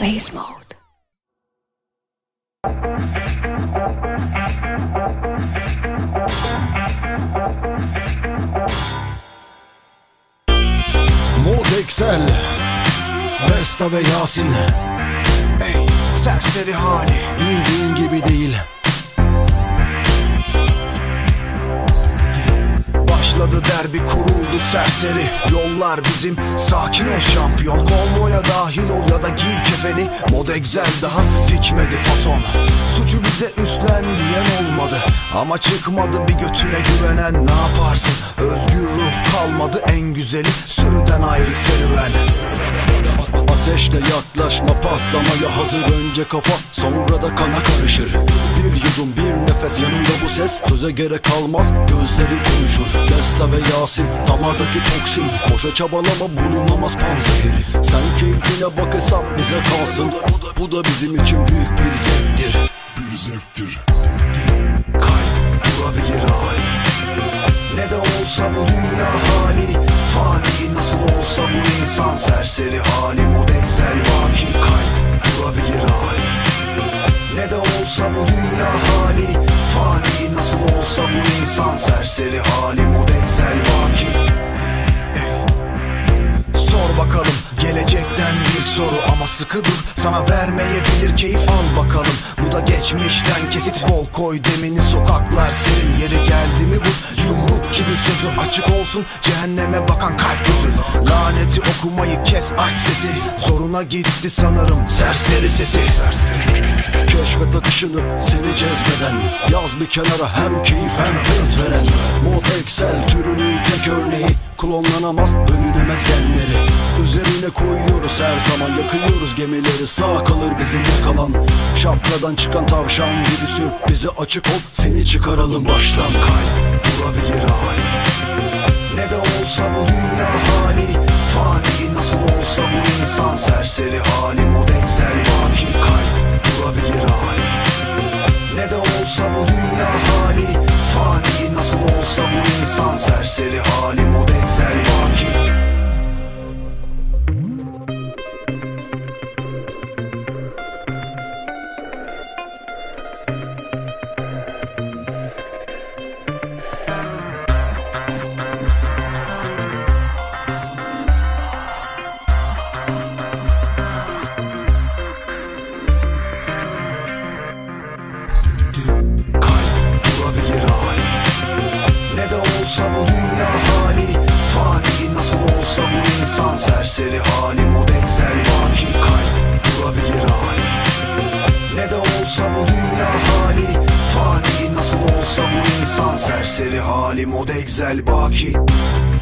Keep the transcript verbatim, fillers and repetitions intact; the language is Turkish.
Space mode. Mod Excel, Besta ve Yasin. Ey serseri hali bildiğin gibi değil. Başladı derbi, kuruldu serseri. Yollar bizim, sakin ol şampiyon. Konvoya dahil ol ya da giy kefeni. Mod Excel daha dikmedi fason. Suçu bize üstlen diyen olmadı, ama çıkmadı bir götüne güvenen. Ne yaparsın, özgür ruh kalmadı, en güzeli sürüden ayrı serüven. Ateşle yaklaşma, patlamaya hazır. Önce kafa, sonra da kana karışır. Bir yudum, bir nefes, yanında bu ses. Söze gerek kalmaz, gözlerin konuşur. Besta ve Yasin, damardaki toksin. Boşa çabalama, bulunamaz panzehiri. Sen keyfine bak, hesap bize kalsın. Bu da, bu da bizim için büyük bir zevktir. Bir zevktir. Kalp durabilir hali. Ne de olsa bu dünya hali. Fani nasıl olsa bu insan serseri hali. Mod Excel baki, kalp durabilir hali. Ne de olsa bu dünya hali. Fani nasıl olsa bu insan serseri hali. Mod Excel baki. Sor bakalım gelecekten bir soru, ama sıkı dur, sana vermeyebilir keyif, al bakalım. Bu da geçmişten kesit, bol koy demini, sokaklar serin. Yeri geldi mi vur, yumruk gibi sözü. Açık olsun cehenneme bakan kalp gözü. Laneti okumayı kes, aç sesi. Zoruna gitti sanırım serseri sesi. Keşfet akışını seni cezbeden, yaz bir kenara, hem keyif hem kız veren. Mod Excel türünün tek örneği, klonlanamaz, bölünemez genleri. Üzerine koyuyoruz her zaman, yakıyoruz gemileri. Sağ kalır bizim yakalan, şapkadan çıkan tavşan gibi sür. Bize açık ol, seni çıkaralım baştan. Kalp durabilir hali. Ne de olsa bu dünya hali. Fani nasıl olsa bu insan serseri hali. Mod Excel baki, kalp durabilir hali. Ne de olsa bu dünya hali. Fani nasıl olsa bu insan serseri hali. Mod Excel baki. Serseri hali. Mod Excel baki, kalp durabilir hali. Ne de olsa bu dünya hali. Fani nasıl olsa bu insan serseri hali. Mod Excel baki.